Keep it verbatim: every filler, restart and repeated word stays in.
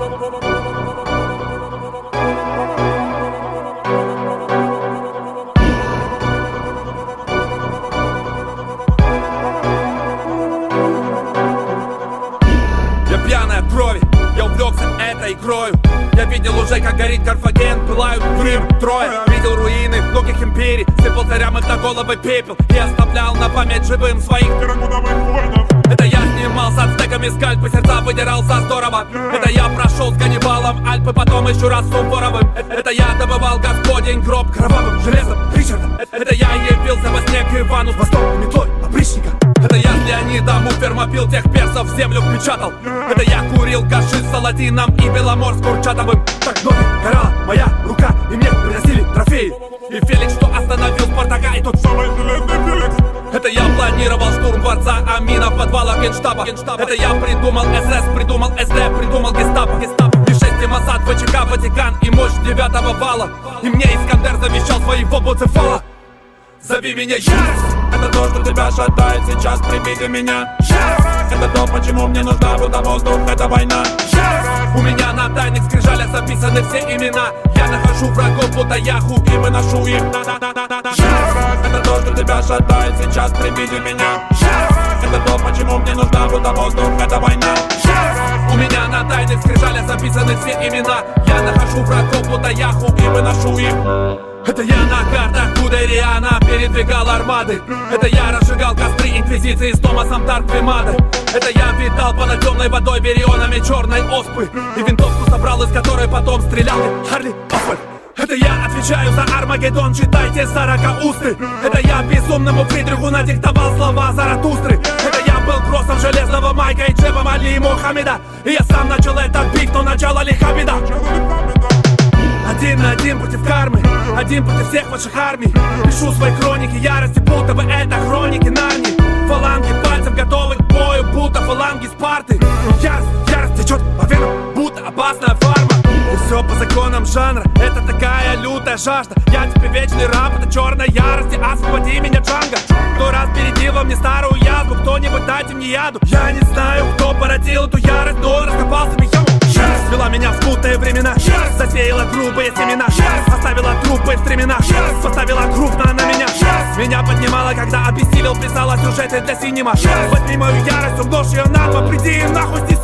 Пьяная от крови, я увлекся этой игрою. Я видел уже, как горит Карфаген, пылают Крым, Троя. Видел руины многих империй, сыпал царям их на головы пепел и оставлял на память живым своих пирамидовых воинов. Это я снимал с ацтеками скальпы, сердца выдирал за здорово. Это я прошел с Ганнибалом Альпы, потом еще раз с Суворовым. Это я добывал Господень гроб кровавым железом Ричарда. Это я явился во сне к Ивану с восток метлой опричника. Это я с Леонидом у фермопил тех персов в землю впечатал. Это я курил гашиш с Саладином и Беломор с Курчатовым. Так вновь горала моя рука, и мне приносили трофеи. И Феликс, что остановил Спартака, и тот самый железный Феликс. Это я планировал штурм дворца Амина в подвалах Генштаба. Это я придумал СС, придумал СД, придумал гестапо. Ми шесть и Моссад, ВЧК, Ватикан и мощь девятого вала. И мне Искандер завещал своего Буцефала. Зови меня ярость. Это то, что тебя шатает сейчас при виде меня. Ярость. Это то, почему мне нужна вода, воздух, это война. Ярость. У меня на тайных скрижалях записаны все имена. Я нахожу врагов, будто яху, и выношу их. Ярость. Это то, что тебя шатает сейчас при виде меня. Ярость. Это то, почему мне нужна вода, воздух, это война. Ярость. У меня на тайных скрижалях записаны все имена. Я нахожу врагов, будто яху, и выношу их. Это я на картах Гудериана передвигал армады. Это я разжигал костры инквизиции с Томасом Тарквимада. Это я витал под темной водой верионами черной оспы и винтовку собрал, из которой потом стрелял Харли Освальд. Это я отвечаю за Армагеддон, читайте Сорокаусты. Это я безумному Фридриху надиктовал слова Заратустры. Это я был кроссом Железного Майка и Джебом Али Мухаммеда. И я сам начал этот биг, но начало лиха беда. Один на один против кармы, один против всех ваших армий. Пишу свои хроники ярости, будто бы это хроники Нарнии. Фаланги пальцев готовы к бою, будто фаланги Спарты. Ярость, ярость течет по венам, будто опасная фарма. И все по законам жанра, это такая лютая жажда. Я тебе вечный раб, это черная ярость, и освободи меня, Джанго. Кто разбередил во мне старую язву, кто-нибудь дайте мне яду. Я не знаю, кто породил эту ярость, но раскопался мне яму. Ярость вела меня в смутные времена, ярость засеяла грубые семена, ярость оставила трупы в стременах, ярость поставила крупно на меня, ярость меня поднимала, когда обессилел, писала сюжеты для синема. Возьми мою ярость, умножь ее на два, приди нахуй.